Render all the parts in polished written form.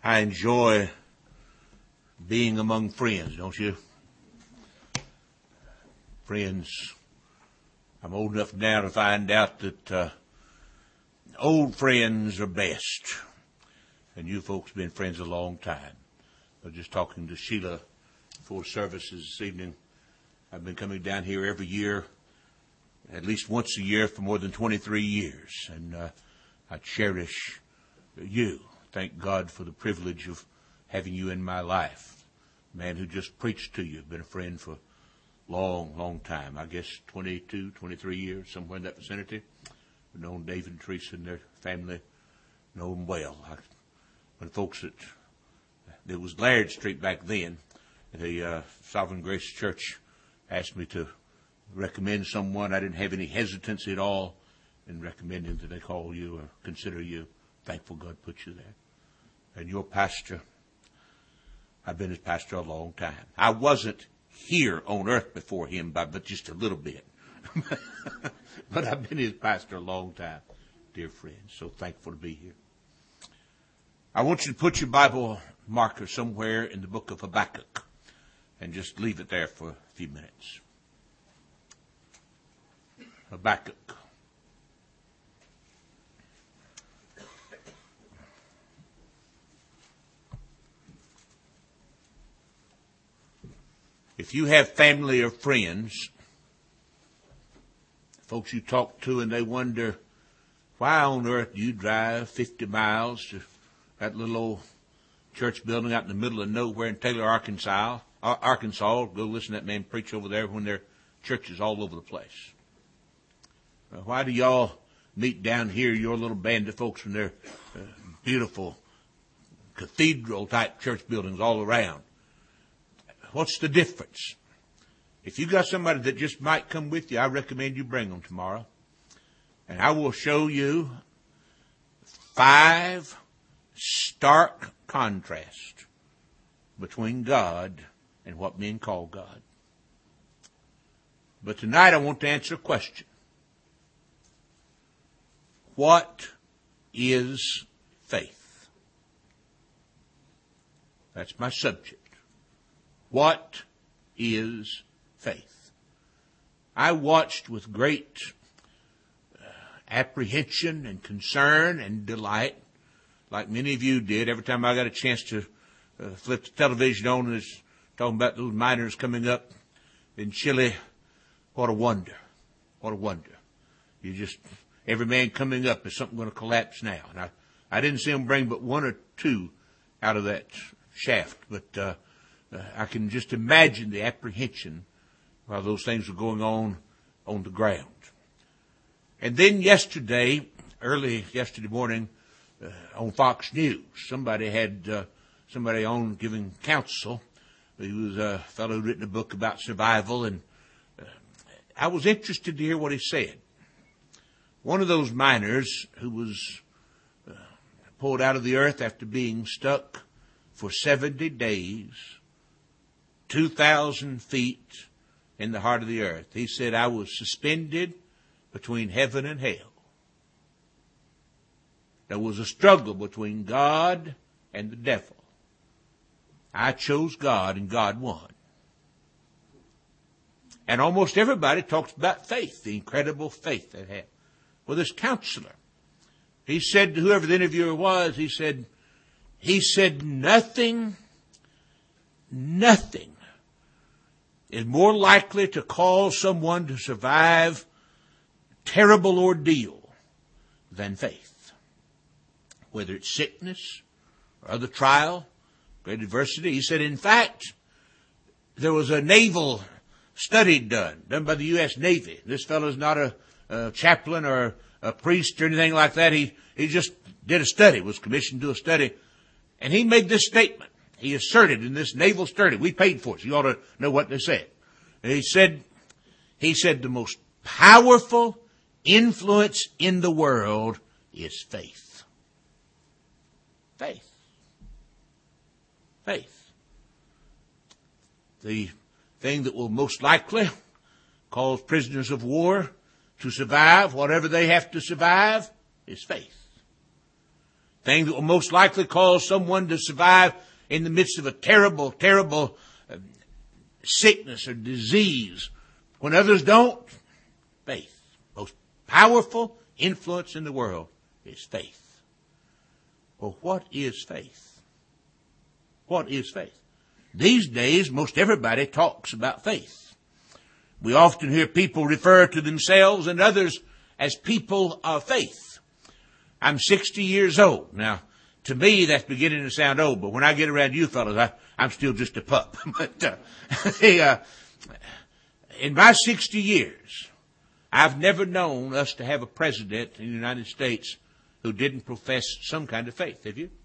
I enjoy being among friends, don't you? Friends, I'm old enough now to find out that old friends are best. And you folks have been friends a long time. I was just talking to Sheila before services this evening. I've been coming down here every year, at least once a year for more than 23 years. And I cherish you. Thank God for the privilege of having you in my life. A man who just preached to you, been a friend for a long, long time. I guess 22, 23 years, somewhere in that vicinity. I've known David and Teresa and their family, know them well. When folks there was Laird Street back then, the Sovereign Grace Church asked me to recommend someone. I didn't have any hesitancy at all in recommending that they call you or consider you. Thankful God put you there. And your pastor, I've been his pastor a long time. I wasn't here on earth before him but just a little bit. But I've been his pastor a long time, dear friends. So thankful to be here. I want you to put your Bible marker somewhere in the book of Habakkuk and just leave it there for a few minutes. Habakkuk. If you have family or friends, folks you talk to and they wonder, why on earth do you drive 50 miles to that little old church building out in the middle of nowhere in Taylor, Arkansas, go listen to that man preach over there when there are churches all over the place. Why do y'all meet down here, your little band of folks, when there are beautiful cathedral-type church buildings all around? What's the difference? If you got somebody that just might come with you, I recommend you bring them tomorrow. And I will show you 5 stark contrasts between God and what men call God. But tonight I want to answer a question. What is faith? That's my subject. What is faith? I watched with great apprehension and concern and delight, like many of you did, every time I got a chance to flip the television on and it's talking about those miners coming up in Chile. What a wonder. What a wonder. Every man coming up is something going to collapse now. And I didn't see them bring but 1 or 2 out of that shaft, but I can just imagine the apprehension while those things were going on the ground. And then early yesterday morning, on Fox News, somebody had somebody on giving counsel. He was a fellow who'd written a book about survival, and I was interested to hear what he said. One of those miners who was pulled out of the earth after being stuck for 70 days, 2,000 feet in the heart of the earth. He said, I was suspended between heaven and hell. There was a struggle between God and the devil. I chose God and God won. And almost everybody talks about faith, the incredible faith they had. Well, this counselor, he said to whoever the interviewer was, he said nothing is more likely to cause someone to survive a terrible ordeal than faith. Whether it's sickness or other trial, great adversity. He said, in fact, there was a naval study done by the U.S. Navy. This fellow's not a chaplain or a priest or anything like that. He just did a study, was commissioned to do a study. And he made this statement. He asserted in this naval study, we paid for it, so you ought to know what they said. He said the most powerful influence in the world is faith. Faith. Faith. The thing that will most likely cause prisoners of war to survive whatever they have to survive is faith. thing that will most likely cause someone to survive in the midst of a terrible, terrible sickness or disease when others don't? Faith. Most powerful influence in the world is faith. Well, what is faith? What is faith? These days, most everybody talks about faith. We often hear people refer to themselves and others as people of faith. I'm 60 years old. Now, to me, that's beginning to sound old, but when I get around you fellas, I'm still just a pup. But in my 60 years, I've never known us to have a president in the United States who didn't profess some kind of faith. Have you?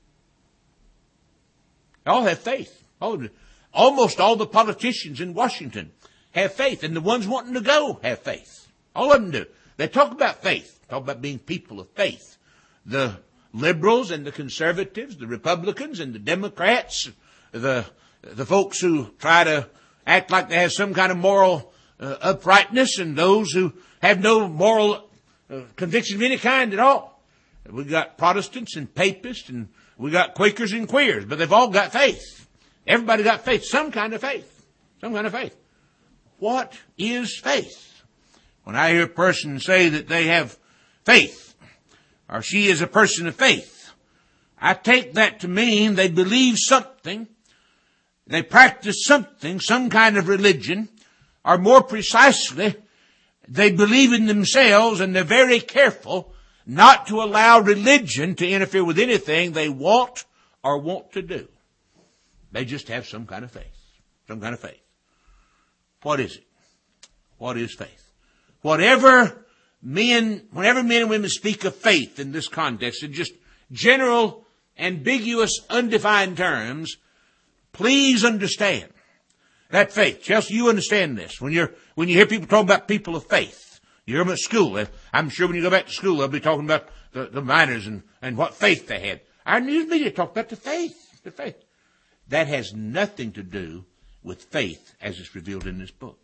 They all have faith. Almost all the politicians in Washington have faith, and the ones wanting to go have faith. All of them do. They talk about faith, talk about being people of faith. The liberals and the conservatives, the Republicans and the Democrats, the folks who try to act like they have some kind of moral uprightness, and those who have no moral conviction of any kind at all. We got Protestants and Papists, and we got Quakers and Queers, but they've all got faith. Everybody got faith, some kind of faith, some kind of faith. What is faith? When I hear a person say that they have faith, or she is a person of faith, I take that to mean they believe something, they practice something, some kind of religion, or more precisely, they believe in themselves and they're very careful not to allow religion to interfere with anything they want or want to do. They just have some kind of faith. Some kind of faith. What is it? What is faith? Whenever men and women speak of faith in this context, in just general, ambiguous, undefined terms, please understand that faith. Chelsea, you understand this. When you hear people talking about people of faith, you hear them at school. I'm sure when you go back to school, they'll be talking about the miners and what faith they had. Our news media talk about the faith. The faith. That has nothing to do with faith as it's revealed in this book.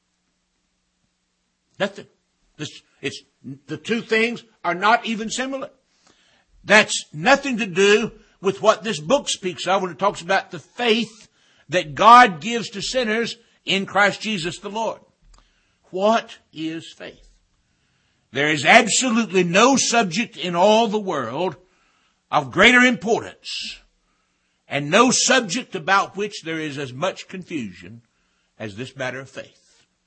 Nothing. The two things are not even similar. That's nothing to do with what this book speaks of when it talks about the faith that God gives to sinners in Christ Jesus the Lord. What is faith? There is absolutely no subject in all the world of greater importance, and no subject about which there is as much confusion as this matter of faith.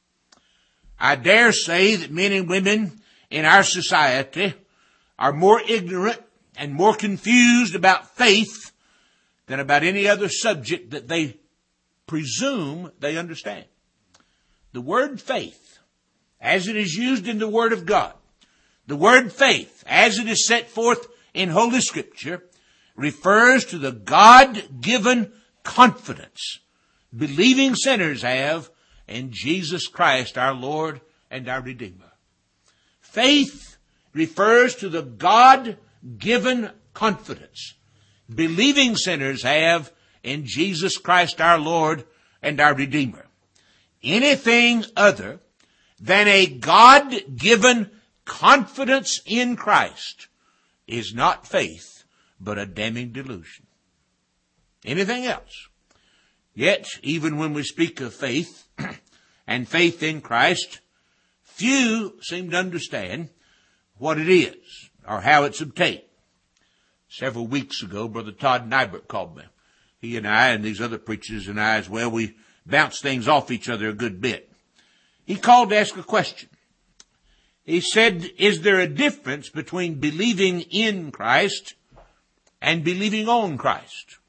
I dare say that men and women in our society are more ignorant and more confused about faith than about any other subject that they presume they understand. The word faith, as it is used in the Word of God, the word faith, as it is set forth in Holy Scripture, refers to the God-given confidence believing sinners have in Jesus Christ, our Lord and our Redeemer. Faith refers to the God-given confidence believing sinners have in Jesus Christ, our Lord and our Redeemer. Anything other than a God-given confidence in Christ is not faith, but a damning delusion. Anything else. Yet, even when we speak of faith and faith in Christ, few seem to understand what it is or how it's obtained. Several weeks ago, Brother Todd Nybert called me. He and I and these other preachers and I as well, we bounce things off each other a good bit. He called to ask a question. He said, is there a difference between believing in Christ and believing on Christ?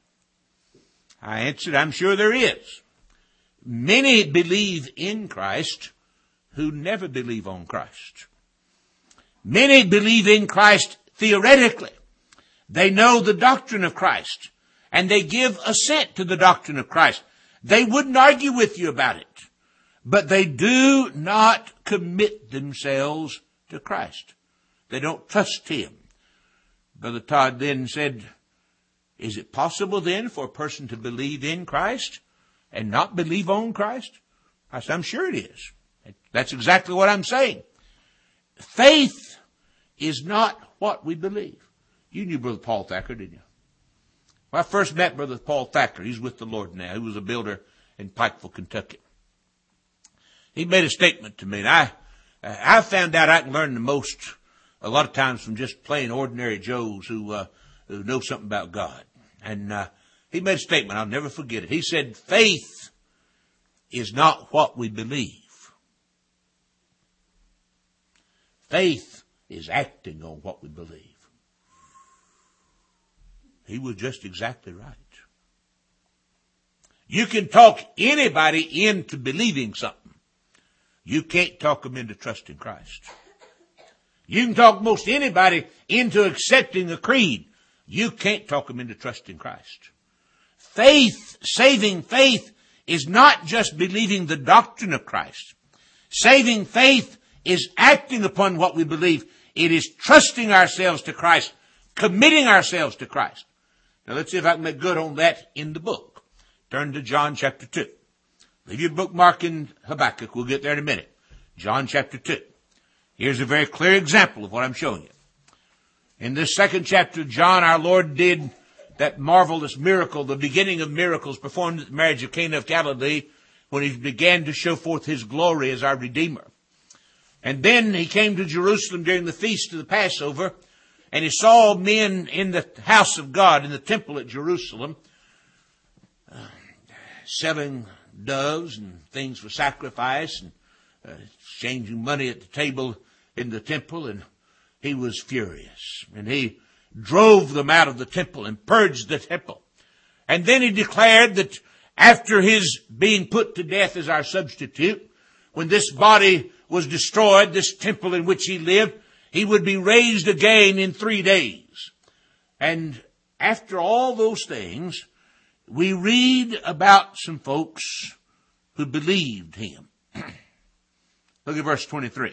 I answered, I'm sure there is. Many believe in Christ who never believe on Christ. Many believe in Christ theoretically. They know the doctrine of Christ, and they give assent to the doctrine of Christ. They wouldn't argue with you about it, but they do not commit themselves to Christ. They don't trust Him. Brother Todd then said, is it possible then for a person to believe in Christ and not believe on Christ? I said, I'm sure it is. That's exactly what I'm saying. Faith is not what we believe. You knew Brother Paul Thacker, didn't you? When I first met Brother Paul Thacker, he's with the Lord now. He was a builder in Pikeville, Kentucky. He made a statement to me, and I found out I can learn the most a lot of times from just plain ordinary Joes who know something about God. And he made a statement, I'll never forget it. He said, faith is not what we believe. Faith is acting on what we believe. He was just exactly right. You can talk anybody into believing something. You can't talk them into trusting Christ. You can talk most anybody into accepting a creed. You can't talk them into trusting Christ. Faith, saving faith, is not just believing the doctrine of Christ. Saving faith is acting upon what we believe. It is trusting ourselves to Christ, committing ourselves to Christ. Now let's see if I can make good on that in the book. Turn to John chapter 2. Leave your bookmark in Habakkuk. We'll get there in a minute. John chapter 2. Here's a very clear example of what I'm showing you. In this second chapter of John, our Lord did that marvelous miracle, the beginning of miracles performed at the marriage of Cana of Galilee, when he began to show forth his glory as our Redeemer. And then he came to Jerusalem during the feast of the Passover, and he saw men in the house of God, in the temple at Jerusalem, selling doves and things for sacrifice and exchanging money at the table in the temple, and he was furious. And he drove them out of the temple and purged the temple. And then he declared that after his being put to death as our substitute, when this body was destroyed, this temple in which he lived, he would be raised again in 3 days. And after all those things, we read about some folks who believed him. Look at verse 23.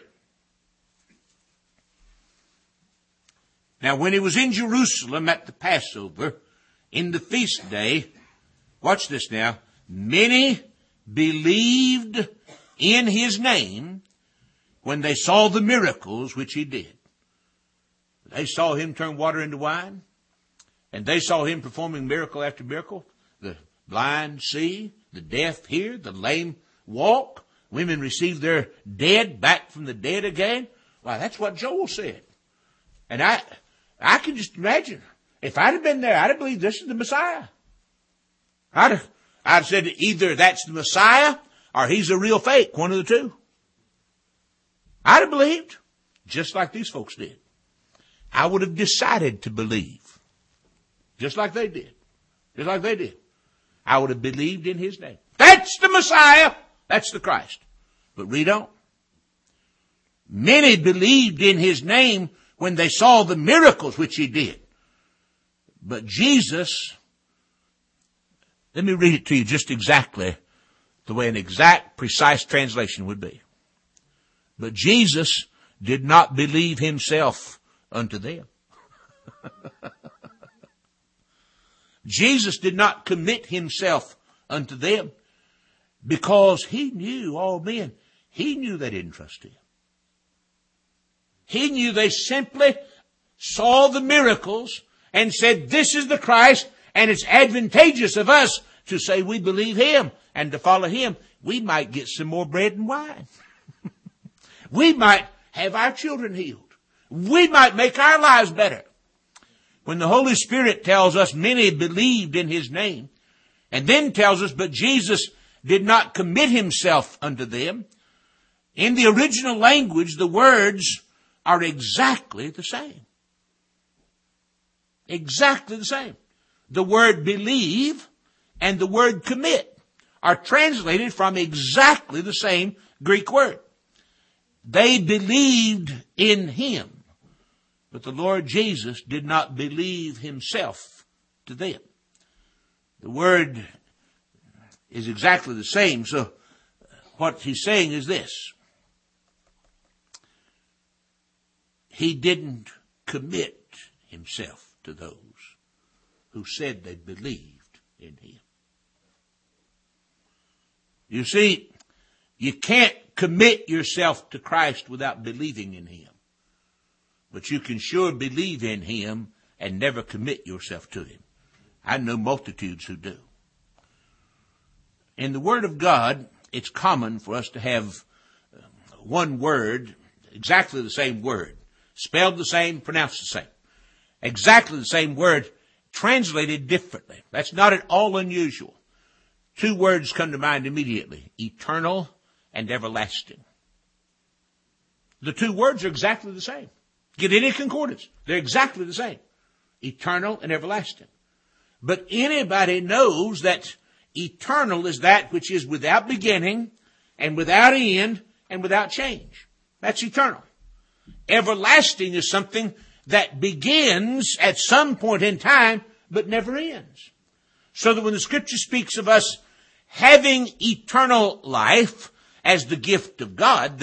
Now, when he was in Jerusalem at the Passover, in the feast day, watch this now, many believed in his name when they saw the miracles which he did. They saw him turn water into wine, and they saw him performing miracle after miracle. The blind see, the deaf hear, the lame walk, women receive their dead back from the dead again. Why, that's what Joel said. And I can just imagine, if I'd have been there, I'd have believed this is the Messiah. I'd have said either that's the Messiah or he's a real fake, one of the two. I'd have believed, just like these folks did. I would have decided to believe, just like they did. Just like they did. I would have believed in his name. That's the Messiah. That's the Christ. But read on. Many believed in his name when they saw the miracles which he did. But Jesus, let me read it to you just exactly the way an exact, precise translation would be. But Jesus did not believe himself unto them. Jesus did not commit himself unto them because he knew all men. He knew they didn't trust him. He knew they simply saw the miracles and said, this is the Christ, and it's advantageous of us to say we believe him and to follow him. We might get some more bread and wine. We might have our children healed. We might make our lives better. When the Holy Spirit tells us many believed in his name, and then tells us, but Jesus did not commit himself unto them, in the original language, the words are exactly the same. Exactly the same. The word believe and the word commit are translated from exactly the same Greek word. They believed in him, but the Lord Jesus did not believe himself to them. The word is exactly the same, so what he's saying is this. He didn't commit himself to those who said they believed in him. You see, you can't commit yourself to Christ without believing in him. But you can sure believe in him and never commit yourself to him. I know multitudes who do. In the Word of God, it's common for us to have one word, exactly the same word, spelled the same, pronounced the same. Exactly the same word, translated differently. That's not at all unusual. Two words come to mind immediately: eternal and everlasting. The two words are exactly the same. Get any concordance. They're exactly the same. Eternal and everlasting. But anybody knows that eternal is that which is without beginning and without end and without change. That's eternal. Everlasting is something that begins at some point in time but never ends. So that when the Scripture speaks of us having eternal life as the gift of God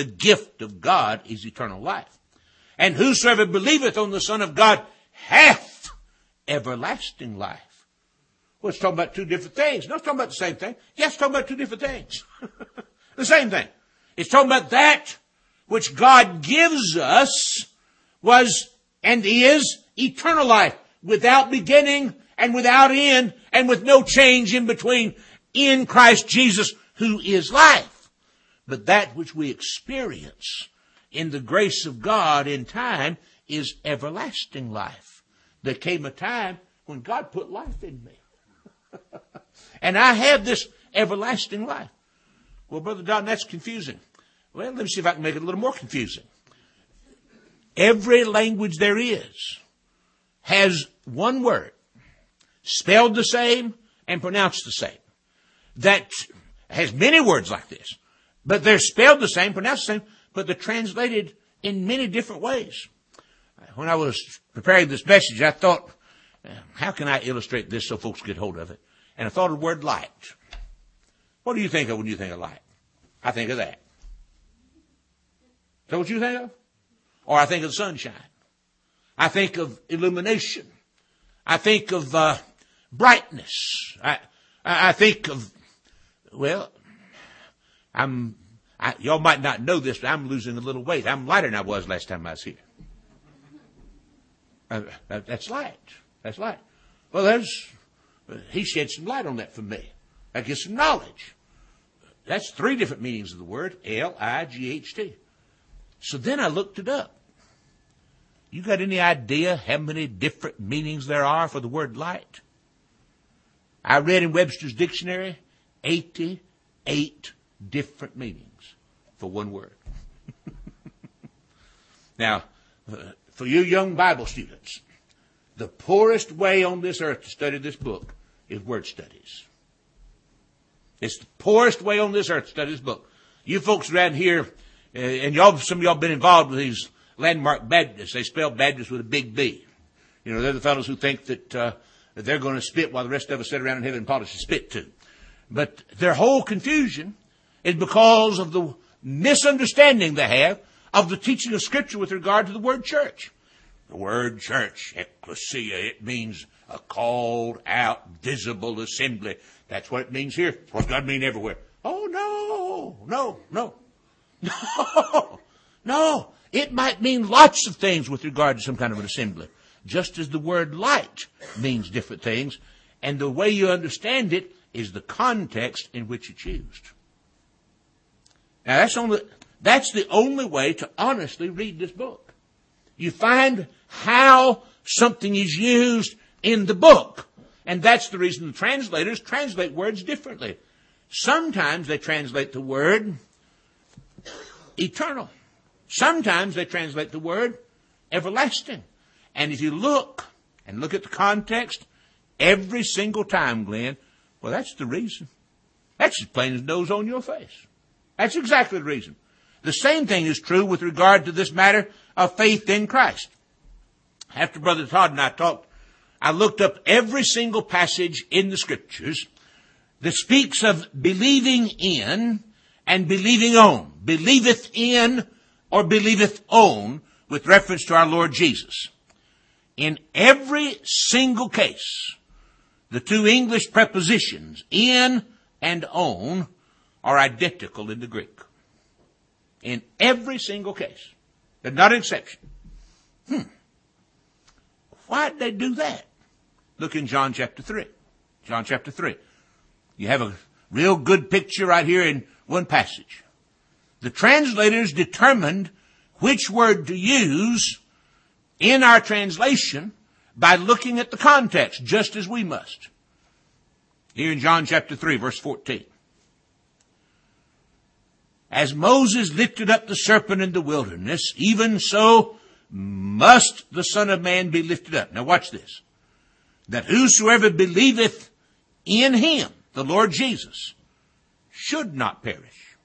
is eternal life. And whosoever believeth on the Son of God hath everlasting life. Well, it's talking about two different things. No, it's talking about the same thing. Yes, it's talking about two different things. The same thing. It's talking about that which God gives us was and is eternal life, without beginning and without end and with no change in between, in Christ Jesus, who is life. But that which we experience in the grace of God in time is everlasting life. There came a time when God put life in me. And I have this everlasting life. Well, Brother Don, that's confusing. Well, let me see if I can make it a little more confusing. Every language there is has one word, spelled the same and pronounced the same. That has many words like this, but they're spelled the same, pronounced the same, but they're translated in many different ways. When I was preparing this message, I thought, how can I illustrate this so folks get hold of it? And I thought of the word light. What do you think of when you think of light? I think of that. Is that what you think of? Or I think of sunshine. I think of illumination. I think of brightness. I think of, well, y'all might not know this, but I'm losing a little weight. I'm lighter than I was last time I was here. That's light. That's light. Well, he shed some light on that for me. That gives some knowledge. That's three different meanings of the word, L-I-G-H-T. So then I looked it up. You got any idea how many different meanings there are for the word light? I read in Webster's dictionary 88 different meanings for one word. Now, for you young Bible students, the poorest way on this earth to study this book is word studies. It's the poorest way on this earth to study this book. You folks around here, and some of y'all been involved with these landmark Baptists. They spell Baptist with a big B. You know, they're the fellows who think that they're going to spit while the rest of us sit around in heaven and polish a spit too. But their whole confusion is because of the misunderstanding they have of the teaching of Scripture with regard to the word church. The word church, ecclesia, it means a called out, visible assembly. That's what it means here. What does God mean everywhere? Oh, no. It might mean lots of things with regard to some kind of an assembly. Just as the word light means different things. And the way you understand it is the context in which it's used. Now, that's the only way to honestly read this book. You find how something is used in the book. And that's the reason the translators translate words differently. Sometimes they translate the word eternal. Sometimes they translate the word everlasting. And if you look at the context, every single time, Glenn, well, that's the reason. That's as plain as nose on your face. That's exactly the reason. The same thing is true with regard to this matter of faith in Christ. After Brother Todd and I talked, I looked up every single passage in the Scriptures that speaks of believing in and believing on. Believeth in or believeth on with reference to our Lord Jesus. In every single case, the two English prepositions, in and on, are identical in the Greek. In every single case. There's not an exception. Why did they do that? Look in John chapter 3. John chapter 3. You have a real good picture right here in one passage. The translators determined which word to use in our translation by looking at the context, just as we must. Here in John chapter 3, verse 14. As Moses lifted up the serpent in the wilderness, even so must the Son of Man be lifted up. Now watch this. That whosoever believeth in him, the Lord Jesus, should not perish.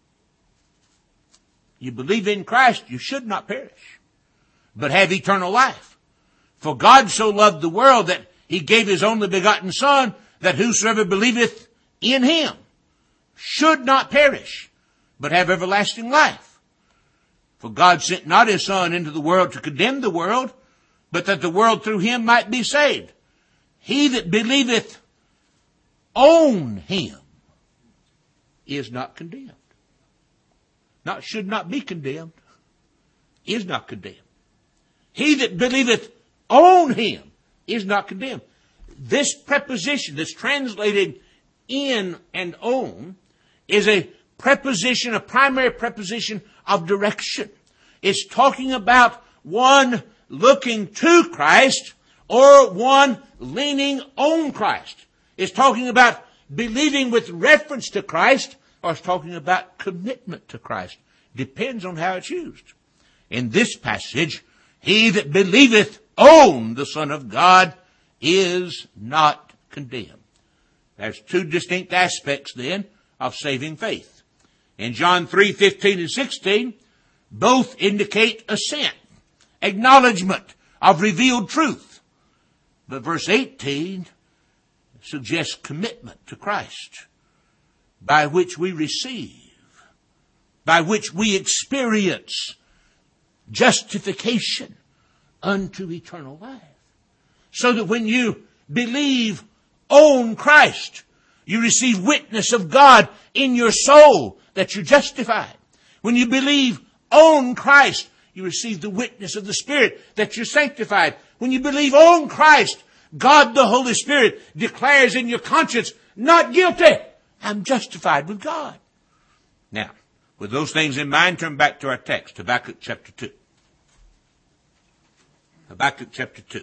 You believe in Christ, you should not perish, but have eternal life. For God so loved the world that he gave his only begotten Son, that whosoever believeth in him should not perish, but have everlasting life. For God sent not his Son into the world to condemn the world, but that the world through him might be saved. He that believeth on him is not condemned. Not should not be condemned, is not condemned. He that believeth on him is not condemned. This preposition that's translated in and on is a preposition, a primary preposition of direction. It's talking about one looking to Christ or one leaning on Christ. It's talking about believing with reference to Christ, or it's talking about commitment to Christ. Depends on how it's used. In this passage, he that believeth on the Son of God is not condemned. There's two distinct aspects then of saving faith. In John 3:15 and 16, both indicate assent, acknowledgement of revealed truth. But verse 18 suggests commitment to Christ, by which we receive, by which we experience justification unto eternal life. So that when you believe on Christ, you receive witness of God in your soul that you're justified. When you believe on Christ, you receive the witness of the Spirit that you're sanctified. When you believe on Christ, God the Holy Spirit declares in your conscience, not guilty, I'm justified with God. Now, with those things in mind, turn back to our text, Habakkuk chapter 2. Habakkuk chapter 2.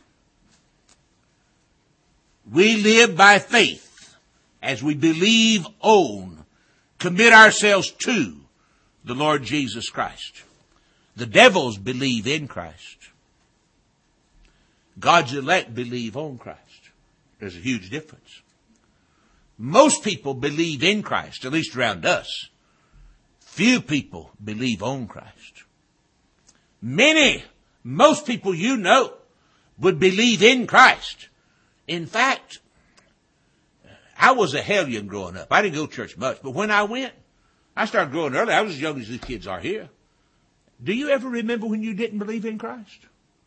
We live by faith as we believe on, commit ourselves to the Lord Jesus Christ. The devils believe in Christ. God's elect believe on Christ. There's a huge difference. Most people believe in Christ, at least around us. Few people believe on Christ. Most people you know would believe in Christ. In fact, I was a hellion growing up. I didn't go to church much, but when I went, I started growing early. I was as young as these kids are here. Do you ever remember when you didn't believe in Christ?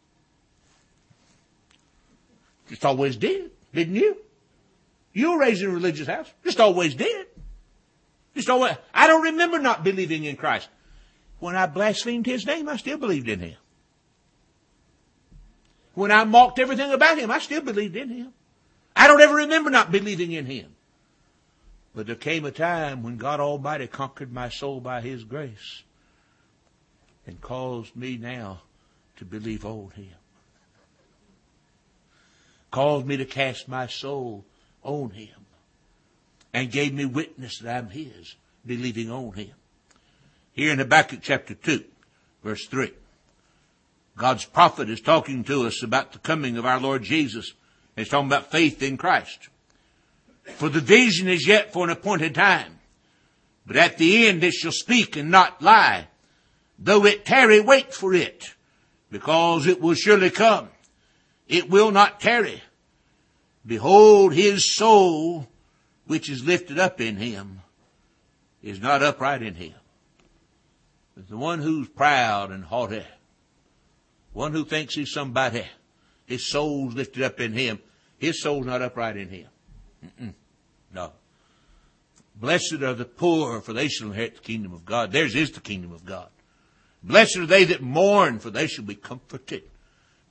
Just always did, didn't you? You were raised in a religious house. Just always did. Just always. I don't remember not believing in Christ. When I blasphemed his name, I still believed in him. When I mocked everything about him, I still believed in him. I don't ever remember not believing in him. But there came a time when God Almighty conquered my soul by his grace and caused me now to believe on him. Caused me to cast my soul on him and gave me witness that I'm his, believing on him. Here in Habakkuk chapter 2, verse 3, God's prophet is talking to us about the coming of our Lord Jesus. He's talking about faith in Christ. For the vision is yet for an appointed time, but at the end it shall speak and not lie. Though it tarry, wait for it, because it will surely come. It will not tarry. Behold, his soul, which is lifted up in him, is not upright in him. But the one who's proud and haughty, one who thinks he's somebody, his soul's lifted up in him. His soul's not upright in him. No. Blessed are the poor, for they shall inherit the kingdom of God. Theirs is the kingdom of God. Blessed are they that mourn, for they shall be comforted.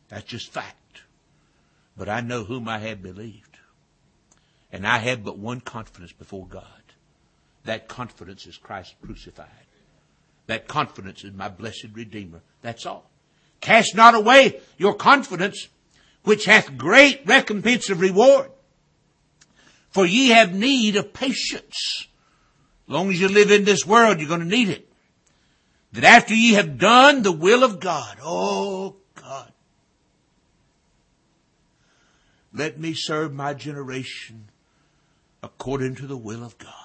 That's just fact. But I know whom I have believed. And I have but one confidence before God. That confidence is Christ crucified. That confidence is my blessed Redeemer. That's all. Cast not away your confidence, which hath great recompense of reward. For ye have need of patience. As long as you live in this world, you're going to need it. That after ye have done the will of God, oh God, let me serve my generation according to the will of God.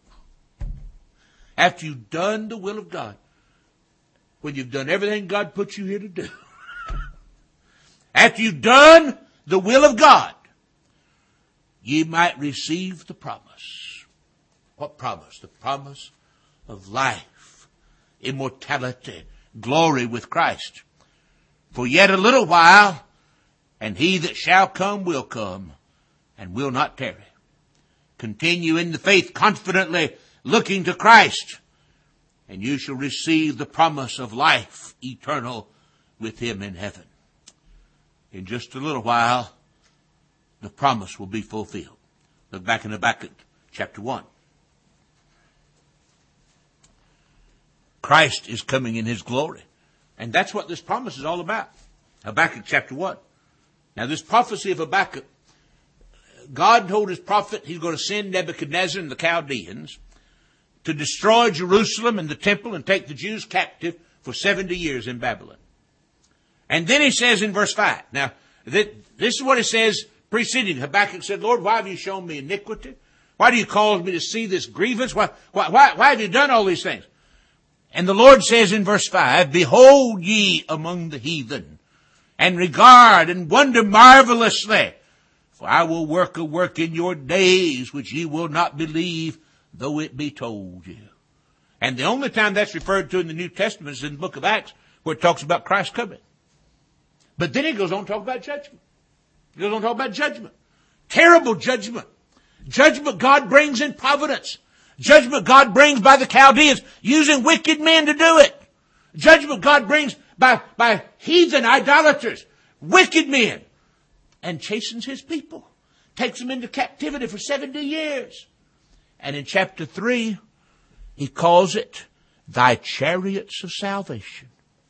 After you've done the will of God, when you've done everything God put you here to do, after you've done the will of God, ye might receive the promise. What promise? The promise of life, immortality, glory with Christ. For yet a little while, and he that shall come will come, and will not tarry. Continue in the faith confidently, looking to Christ, and you shall receive the promise of life eternal with him in heaven. In just a little while, the promise will be fulfilled. Look back in Habakkuk chapter 1. Christ is coming in his glory. And that's what this promise is all about. Habakkuk chapter 1. Now this prophecy of Habakkuk, God told his prophet he's going to send Nebuchadnezzar and the Chaldeans to destroy Jerusalem and the temple and take the Jews captive for 70 years in Babylon. And then he says in verse 5, now this is what it says preceding. Habakkuk said, Lord, why have you shown me iniquity? Why do you cause me to see this grievance? Why have you done all these things? And the Lord says in verse 5, behold ye among the heathen, and regard and wonder marvelously. For I will work a work in your days which ye will not believe, though it be told you. And the only time that's referred to in the New Testament is in the book of Acts, where it talks about Christ coming. But then it goes on to talk about judgment. It goes on to talk about judgment. Terrible judgment. Judgment God brings in providence. Judgment God brings by the Chaldeans, using wicked men to do it. Judgment God brings by heathen idolaters, wicked men, and chastens his people. Takes them into captivity for 70 years. And in chapter 3, he calls it thy chariots of salvation.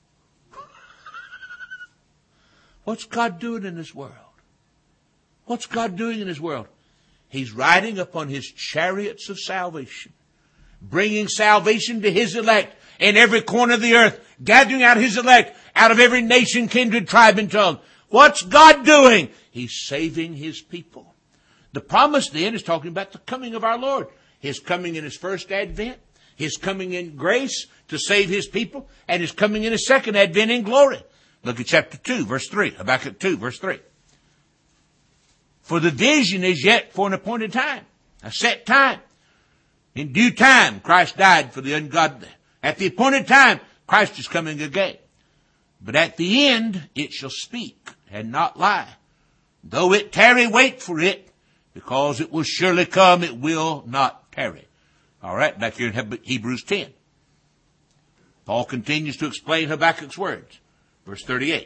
What's God doing in this world? What's God doing in his world? He's riding upon his chariots of salvation, bringing salvation to his elect in every corner of the earth, gathering out his elect out of every nation, kindred, tribe, and tongue. What's God doing? He's saving his people. The promise then is talking about the coming of our Lord. His coming in his first advent, his coming in grace to save his people, and his coming in his second advent in glory. Look at chapter 2, verse 3. Habakkuk 2, verse 3. For the vision is yet for an appointed time, a set time. In due time, Christ died for the ungodly. At the appointed time, Christ is coming again. But at the end, it shall speak and not lie. Though it tarry, wait for it, because it will surely come, it will not tarry. All right, back here in Hebrews 10. Paul continues to explain Habakkuk's words. Verse 38.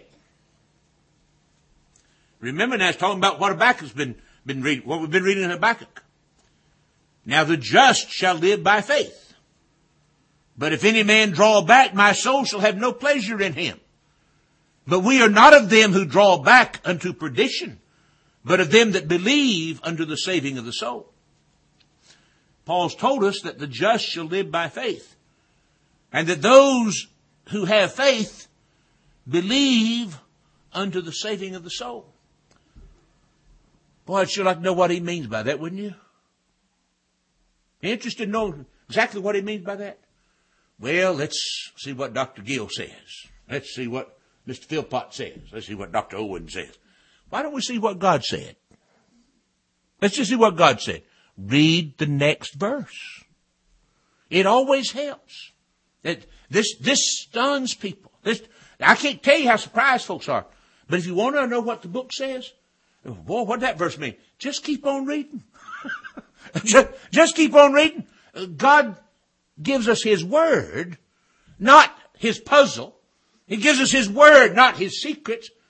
Remember now, it's talking about what Habakkuk's been reading, what we've been reading in Habakkuk. Now the just shall live by faith. But if any man draw back, my soul shall have no pleasure in him. But we are not of them who draw back unto perdition, but of them that believe unto the saving of the soul. Paul's told us that the just shall live by faith, and that those who have faith believe unto the saving of the soul. Boy, I'd sure like to know what he means by that, wouldn't you? Interested in knowing exactly what he means by that? Well, let's see what Dr. Gill says. Let's see what Mr. Philpott says. Let's see what Dr. Owen says. Why don't we see what God said? Let's just see what God said. Read the next verse. It always helps. This stuns people. I can't tell you how surprised folks are. But if you want to know what the book says, boy, what did that verse mean? Just keep on reading. just keep on reading. God gives us his word, not his puzzle. He gives us his word, not his secrets.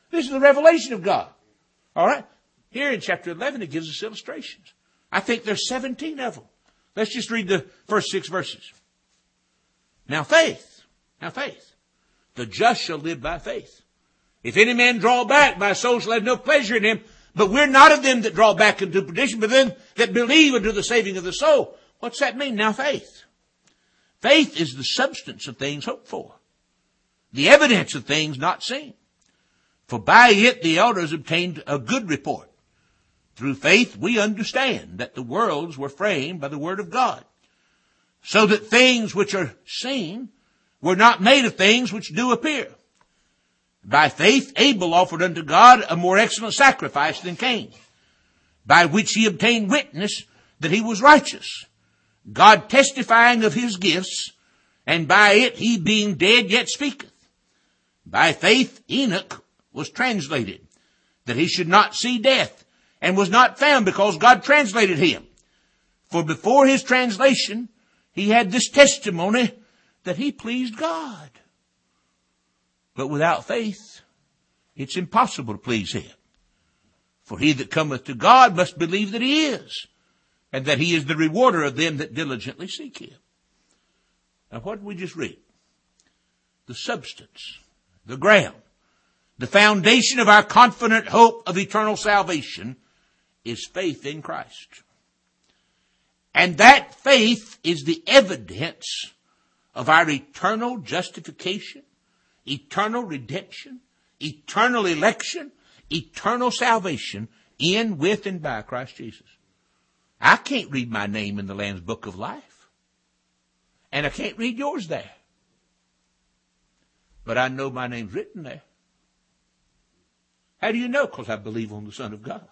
This is the revelation of God. All right? Here in chapter 11, it gives us illustrations. I think there's 17 of them. Let's just read the first 6 verses. Now faith. The just shall live by faith. If any man draw back, my soul shall have no pleasure in him. But we're not of them that draw back into perdition, but them that believe unto the saving of the soul. What's that mean? Now faith. Faith is the substance of things hoped for, the evidence of things not seen. For by it the elders obtained a good report. Through faith we understand that the worlds were framed by the word of God, so that things which are seen were not made of things which do appear. By faith Abel offered unto God a more excellent sacrifice than Cain, by which he obtained witness that he was righteous, God testifying of his gifts, and by it he being dead yet speaketh. By faith Enoch was translated, that he should not see death, and was not found because God translated him. For before his translation, he had this testimony that he pleased God. But without faith, it's impossible to please him. For he that cometh to God must believe that he is, and that he is the rewarder of them that diligently seek him. Now what did we just read? The substance, the ground, the foundation of our confident hope of eternal salvation is faith in Christ. And that faith is the evidence of our eternal justification, eternal redemption, eternal election, eternal salvation in, with, and by Christ Jesus. I can't read my name in the Lamb's Book of Life. And I can't read yours there. But I know my name's written there. How do you know? Because I believe on the Son of God.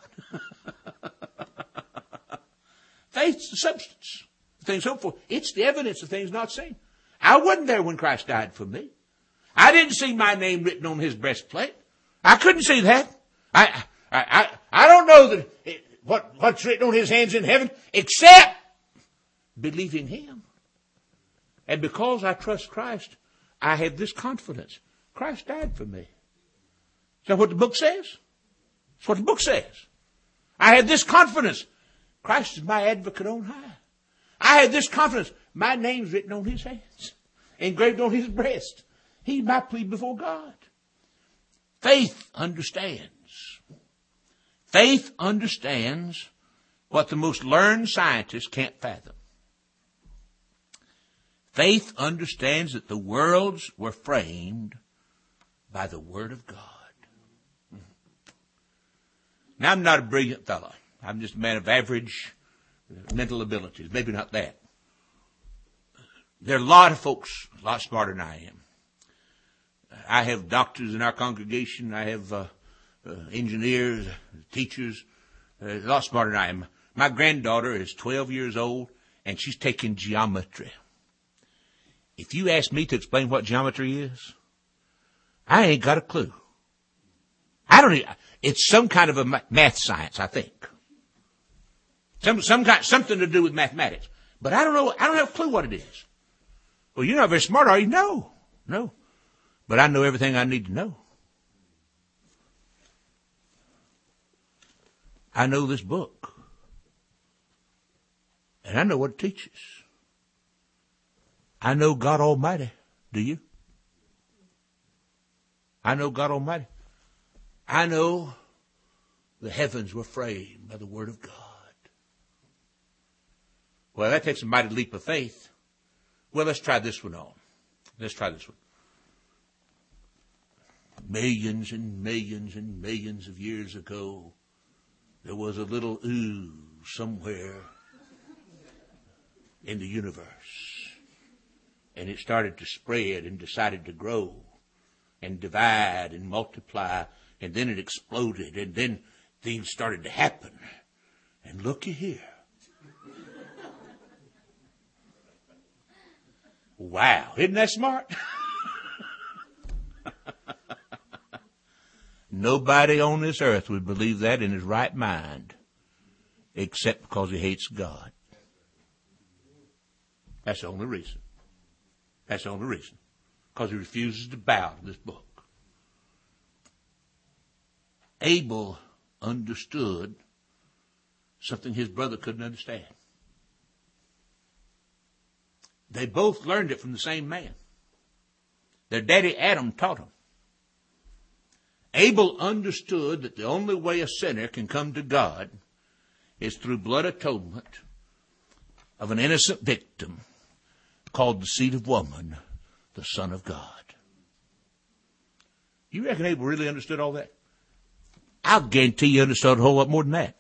Faith's the substance of things hoped for. It's the evidence of things not seen. I wasn't there when Christ died for me. I didn't see my name written on his breastplate. I couldn't see that. I don't know that what's written on his hands in heaven, except believing him. And because I trust Christ, I have this confidence. Christ died for me. Is that what the book says? That's what the book says. I have this confidence. Christ is my advocate on high. I have this confidence. My name's written on his hands, engraved on his breast. He's my plea before God. Faith understands. Faith understands what the most learned scientists can't fathom. Faith understands that the worlds were framed by the Word of God. Now, I'm not a brilliant fellow. I'm just a man of average mental abilities. Maybe not that. There are a lot of folks a lot smarter than I am. I have doctors in our congregation. I have engineers, teachers, a lot smarter than I am. My granddaughter is 12 years old, and she's taking geometry. If you ask me to explain what geometry is, I ain't got a clue. It's some kind of a math science, I think. Something to do with mathematics. But I don't know, I don't have a clue what it is. Well, you're not very smart, are you? No. But I know everything I need to know. I know this book. And I know what it teaches. I know God Almighty. Do you? I know God Almighty. I know the heavens were framed by the Word of God. Well, that takes a mighty leap of faith. Well, let's try this one on. Let's try this one. Millions and millions and millions of years ago, there was a little ooze somewhere in the universe. And it started to spread and decided to grow and divide and multiply. And then it exploded. And then things started to happen. And looky here. Wow. Isn't that smart? Nobody on this earth would believe that in his right mind, except because he hates God. That's the only reason. That's the only reason. Because he refuses to bow to this book. Abel understood something his brother couldn't understand. They both learned it from the same man. Their daddy Adam taught them. Abel understood that the only way a sinner can come to God is through blood atonement of an innocent victim called the seed of woman, the Son of God. You reckon Abel really understood all that? I'll guarantee he understood a whole lot more than that.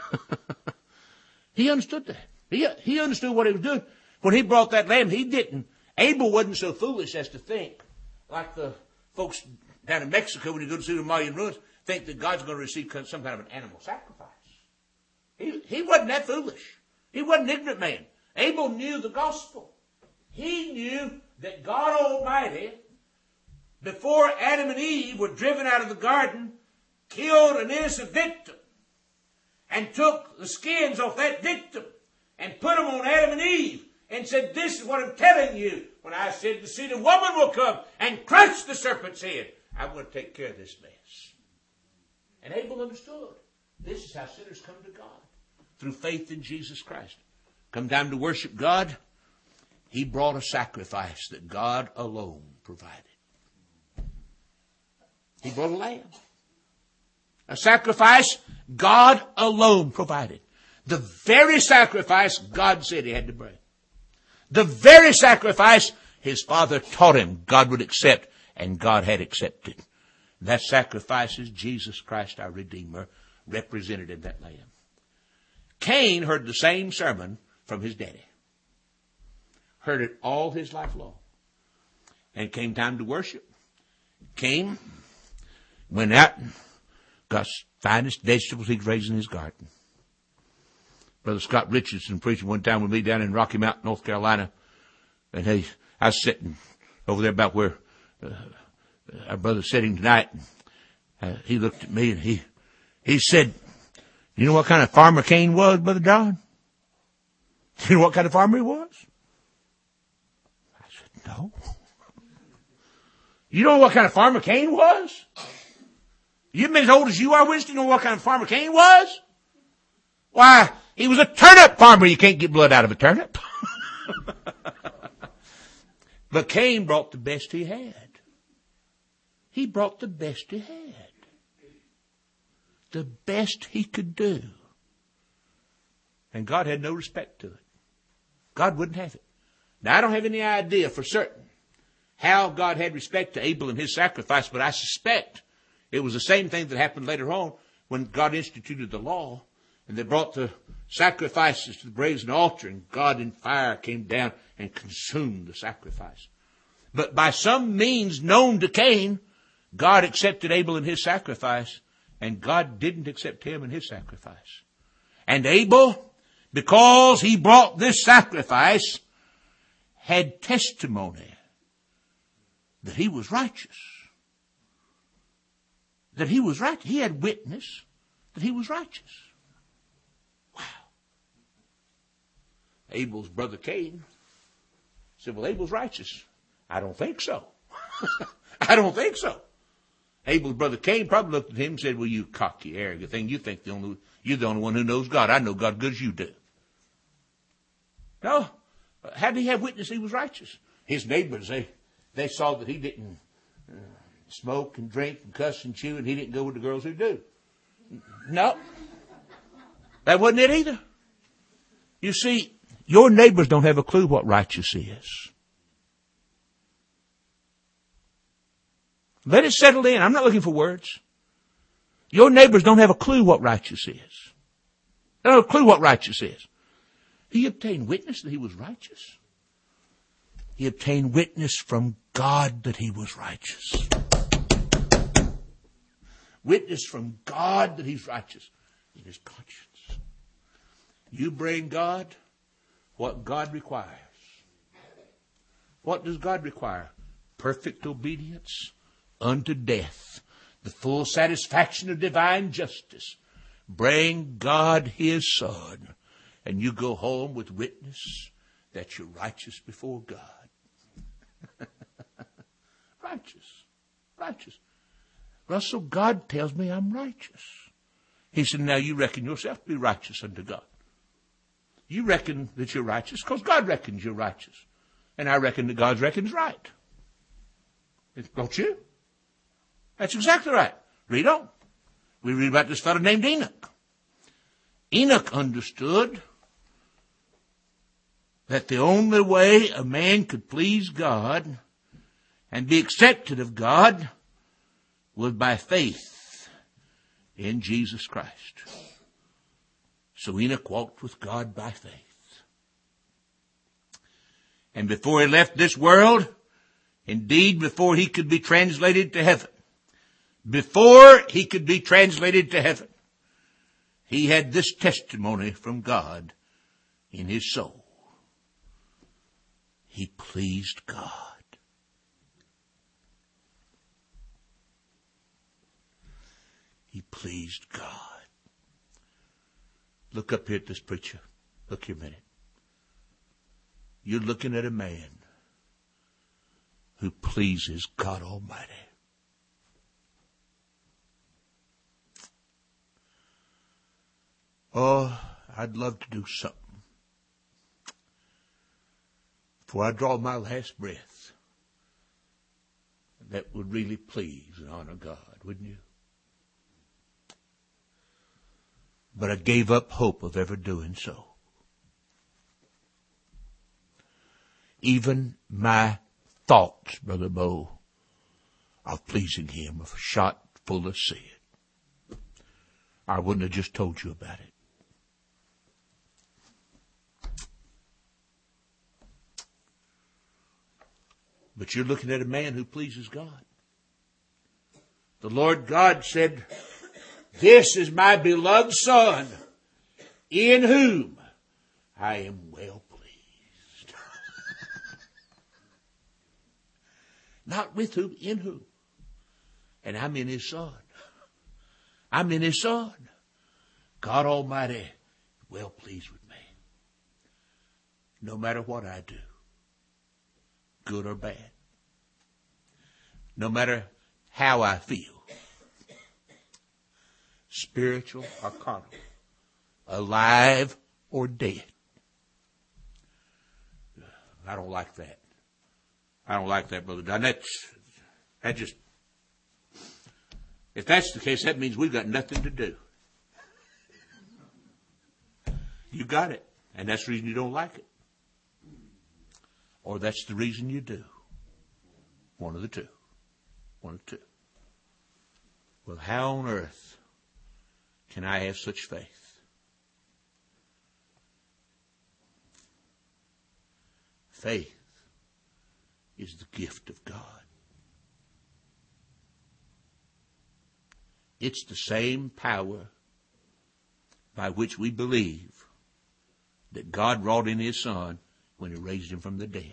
He understood that. He understood what he was doing. When he brought that lamb, Abel wasn't so foolish as to think, like the folks down in Mexico when you go to see the Mayan ruins, think that God's going to receive some kind of an animal sacrifice. He wasn't that foolish. He wasn't an ignorant man. Abel knew the gospel. He knew that God Almighty, before Adam and Eve were driven out of the garden, killed an innocent victim and took the skins off that victim and put them on Adam and Eve and said, this is what I'm telling you. When I said the seed of woman will come and crush the serpent's head, I'm going to take care of this mess. And Abel understood. This is how sinners come to God, through faith in Jesus Christ. Come down to worship God, he brought a sacrifice that God alone provided. He brought a lamb. A sacrifice God alone provided. The very sacrifice God said he had to bring. The very sacrifice his father taught him God would accept, and God had accepted. That sacrifice is Jesus Christ, our Redeemer, represented in that lamb. Cain heard the same sermon from his daddy. Heard it all his life long. And came time to worship. Came, went out, and got the finest vegetables he'd raised in his garden. Brother Scott Richardson preached one time with me down in Rocky Mount, North Carolina. And I was sitting over there about where our brother's sitting tonight. He looked at me and he said, you know what kind of farmer Cain was, Brother Don? You know what kind of farmer he was? I said, no. You know what kind of farmer Cain was? You've been as old as you are, Winston. You know what kind of farmer Cain was? Why, he was a turnip farmer. You can't get blood out of a turnip. But Cain brought the best he had. He brought the best he had. The best he could do. And God had no respect to it. God wouldn't have it. Now, I don't have any idea for certain how God had respect to Abel and his sacrifice, but I suspect it was the same thing that happened later on when God instituted the law, and they brought the sacrifices to the brazen altar, and God in fire came down and consumed the sacrifice. But by some means known to Cain, God accepted Abel and his sacrifice, and God didn't accept him and his sacrifice. And Abel, because he brought this sacrifice, had testimony that he was righteous. That he was righteous. He had witness that he was righteous. Wow. Abel's brother Cain said, well, Abel's righteous. I don't think so. I don't think so. Abel's brother Cain probably looked at him and said, well, you cocky, arrogant thing. You think you're the only one who knows God. I know God as good as you do. No. How did he have witness he was righteous? His neighbors, they saw that he didn't smoke and drink and cuss and chew, and he didn't go with the girls who do. No. That wasn't it either. You see, your neighbors don't have a clue what righteous is. Let it settle in. I'm not looking for words. Your neighbors don't have a clue what righteous is. They don't have a clue what righteous is. He obtained witness that he was righteous. He obtained witness from God that he was righteous. Witness from God that he's righteous in his conscience. You bring God what God requires. What does God require? Perfect obedience unto death, the full satisfaction of divine justice. Bring God his Son, and you go home with witness that you're righteous before God. Righteous. Righteous. Russell, God tells me I'm righteous. He said, now you reckon yourself to be righteous unto God. You reckon that you're righteous because God reckons you're righteous. And I reckon that God reckons right. Don't you? That's exactly right. Read on. We read about this fellow named Enoch. Enoch understood that the only way a man could please God and be accepted of God was by faith in Jesus Christ. So Enoch walked with God by faith. And before he left this world, indeed before he could be translated to heaven, he had this testimony from God in his soul. He pleased God. He pleased God. Look up here at this preacher. Look here a minute. You're looking at a man who pleases God Almighty. Oh, I'd love to do something before I draw my last breath that would really please and honor God, wouldn't you? But I gave up hope of ever doing so. Even my thoughts, Brother Bo, of pleasing him are shot full of sin. I wouldn't have just told you about it. But you're looking at a man who pleases God. The Lord God said, "This is my beloved Son, in whom I am well pleased." Not with whom, in whom. And I'm in his Son. I'm in his Son. God Almighty, well pleased with me. No matter what I do, good or bad. No matter how I feel, spiritual or carnal, alive or dead. I don't like that. I don't like that, Brother Don. That just, if that's the case, that means we've got nothing to do. You got it. And that's the reason you don't like it. Or that's the reason you do. One of the two. One of the two. Well, how on earth can I have such faith? Faith is the gift of God. It's the same power by which we believe that God wrought in his Son when he raised him from the dead.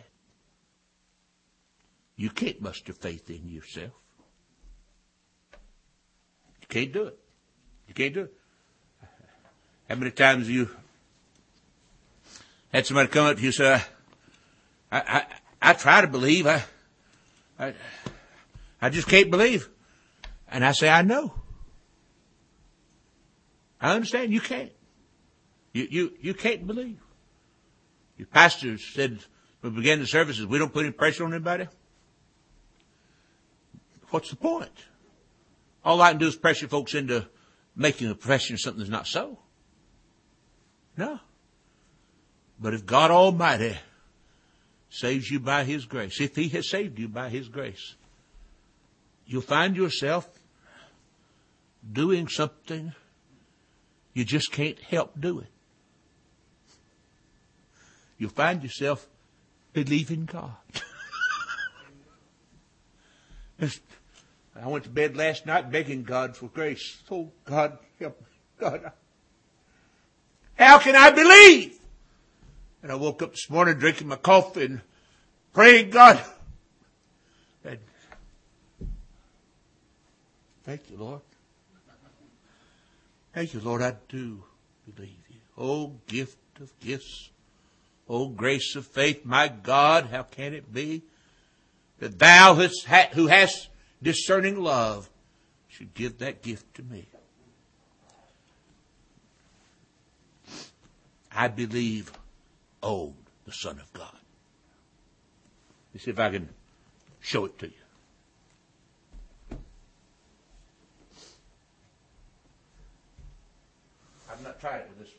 You can't muster faith in yourself. You can't do it. You can't do it. How many times you had somebody come up to you and say, I try to believe. I just can't believe. And I say, I know. I understand. You can't. You can't believe. Your pastor said when we began the services, we don't put any pressure on anybody. What's the point? All I can do is pressure folks into making a profession of something that's not so. No. But if God Almighty saves you by his grace, if he has saved you by his grace, you'll find yourself doing something you just can't help doing. You'll find yourself believing God. I went to bed last night begging God for grace. Oh, God, help me. God, how can I believe? And I woke up this morning drinking my coffee and praying, God. And thank you, Lord. Thank you, Lord. I do believe you. Oh, gift of gifts. Oh, grace of faith. My God, how can it be that thou who hast discerning love should give that gift to me. I believe on the Son of God. Let me see if I can show it to you. I've not tried it with this one.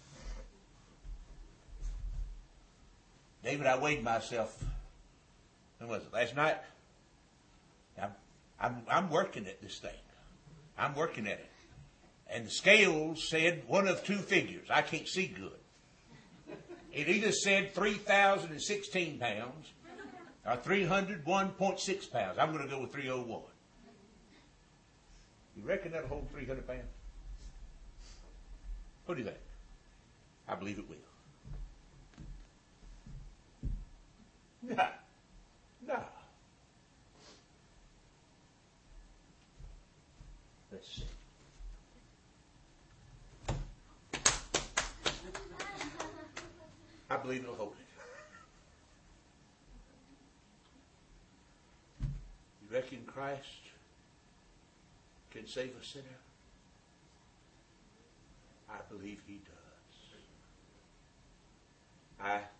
David, I weighed myself, when was it, last night? I'm working at this thing. I'm working at it. And the scales said one of two figures. I can't see good. It either said 3,016 pounds or 301.6 pounds. I'm going to go with 301. You reckon that'll hold 300 pounds? What do you think? I believe it will. No. No. Let's see. I believe it'll hold it. You reckon Christ can save a sinner? I believe he does. I